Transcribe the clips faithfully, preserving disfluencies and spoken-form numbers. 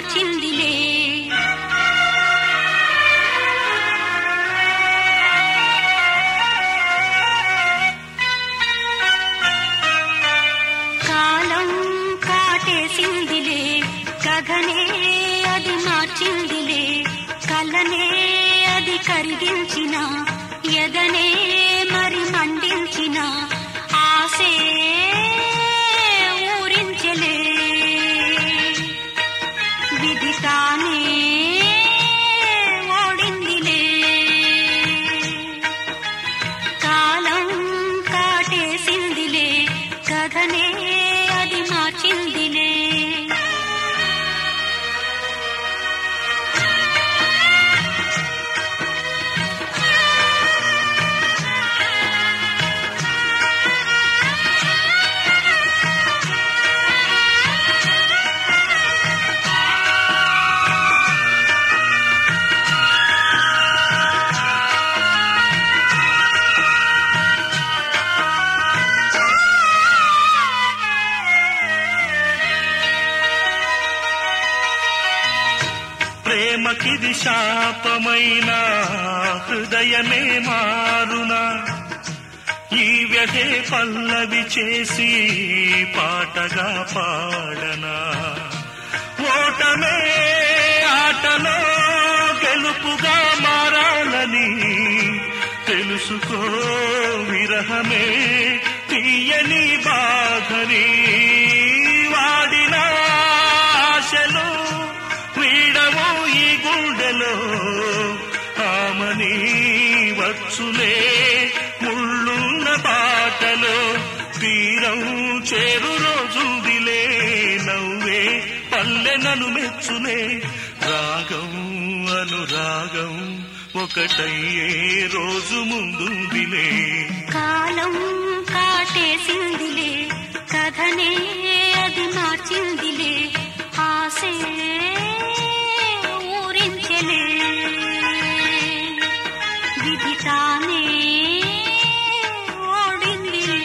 మార్చిందిలే. కాలం కాటేసిందిలే, కథనే అది మార్చిందిలే. కలనే అది కరిగించిన, ఎదనే మరి మండించిన, ఆసే ఊరించలే. విధి తానే ఓడిందిలే. కాలం కాటేసిందిలే, కథనే అది మార్చిందిలే. ప్రేమకిది శాపమైన హృదయమే మారునా, ఈ వ్యధే పల్లవి చేసి పాటగా పాడనా. ఓటమే ఆటలో గెలుపుగా మారాలని తెలుసుకో, విరహమే తీయని బాధని. వాడిన ఆశలు వీడవు ఈ గుండెలో, ఆమని వచ్చులే ముళ్ళున్న బాటలో. తీరం చేరు రోజుదిలే, నవ్వే పల్లెనను మెచ్చులే. రాగం అనురాగం ఒకటయ్యే రోజు ముందుందిలే. కాలం కాటేసిందిలే, కథనే అది మార్చిందిలే. ఆసే ఊరించలే. విధి తానే ఓడిందిలే.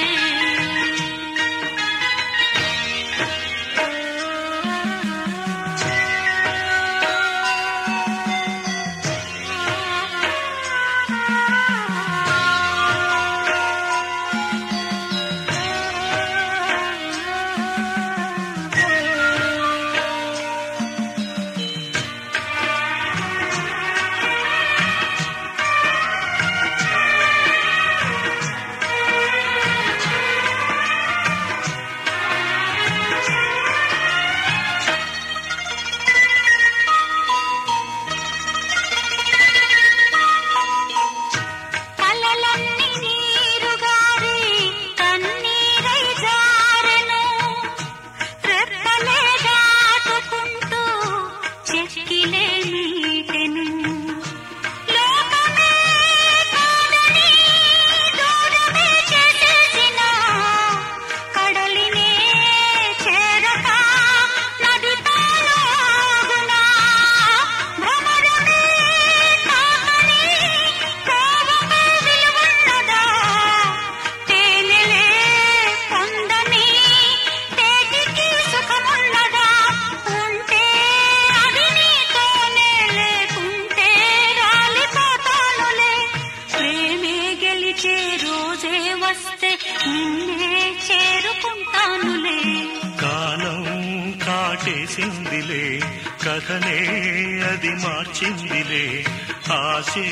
కాలం కాటేసిందిలే, కథనే అది మార్చిందిలే. ఆశే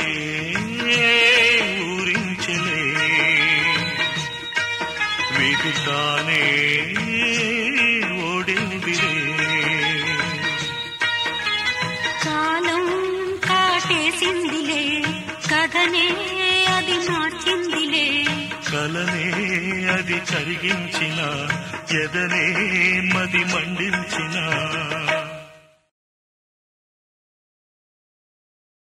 ఊరించలే. విధి తానే ఓడిందిలే. కాలం కాటేసిందిలే, కథనే అది మార్చిందిలే. కలనే అది కరిగించిన, ఎదనే మది మండించిన.